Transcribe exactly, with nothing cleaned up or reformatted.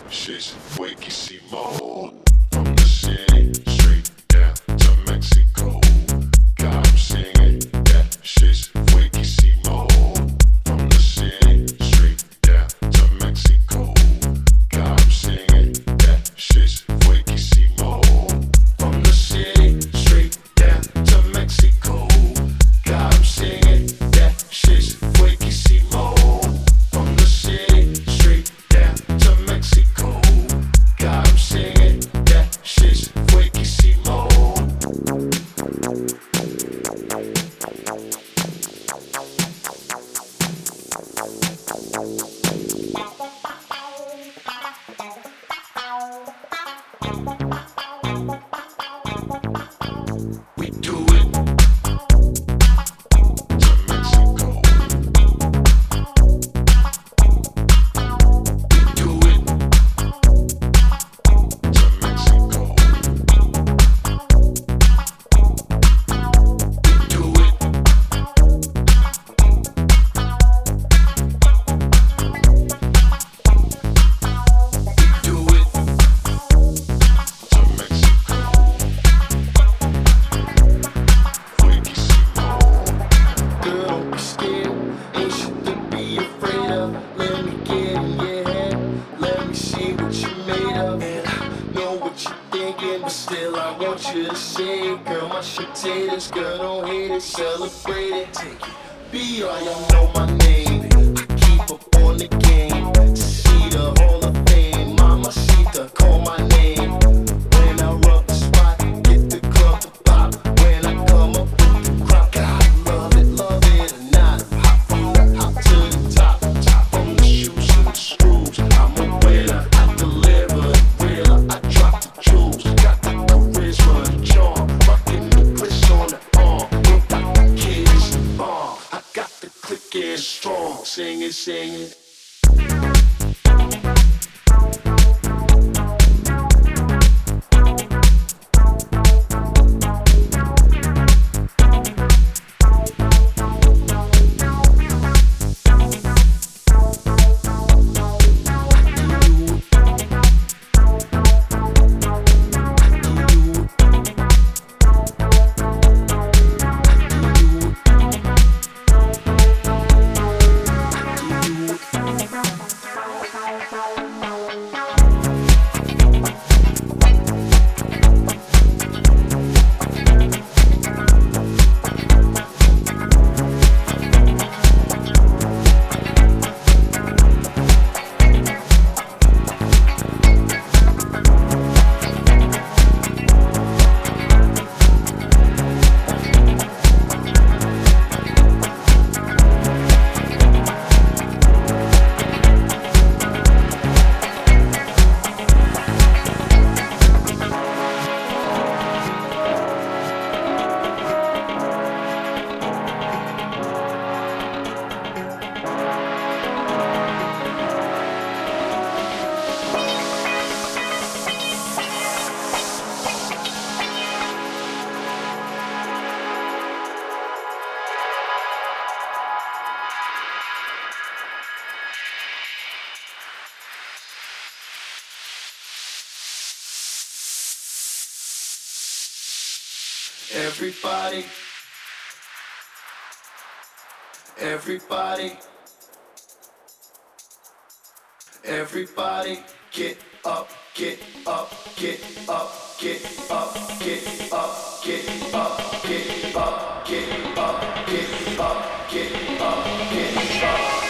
shit's wakissimo. From the city straight down to Mexico. God, I'm singing that shit's wakissimo. From the city straight down to Mexico. God, I'm singing that shit's wakissimo. From the city straight down to Mexico. God, I'm singing that shit's wakissimo. From the city straight down to Mexico. God, I'm singing that shit's wakissimo. We do it to Mexico. We do it to Mexico. We do it. We do it to Mexico. Wakissimo. Girl, don't be scared, ain't shit to be afraid of. Let me get in your head, let me see what you made of. And I know what you're thinking, but still I want you to say it. Girl, my shit taters, girl, don't hate it, celebrate it. Take it, be all you know my name. I keep up on the game, to see the Hall of Fame. Mama Sita, call my name. When I rub the spot, get the club to pop. When I come up with the crop, God, love it, love it or not. Hop from the hop to the top, top from the shoes to the screws. I'm a winner, I deliver the thriller, I drop the jewels. Got the charisma, the charm, rockin' the glitz on the arm. Look like the kid is the bomb. I got the click and strong, sing it, sing it. Everybody, everybody, everybody, get up, get up, get up, get up, get up, get up, get up, get up, get up, get up, get up.